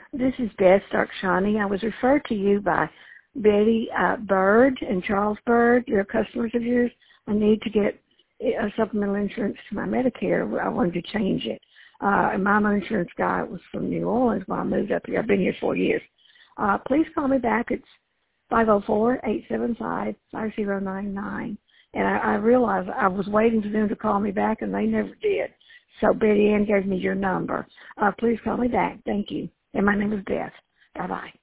This is Beth Starkshani. I was referred to you by Betty Bird and Charles Bird. They're customers of yours. I need to get a supplemental insurance to my Medicare. I wanted to change it. And my insurance guy was from New Orleans when I moved up here. I've been here 4 years. Please call me back. It's 504-875-5099. And I realized I was waiting for them to call me back, and they never did. So Betty Ann gave me your number. Please call me back. Thank you. And my name is Beth. Bye-bye.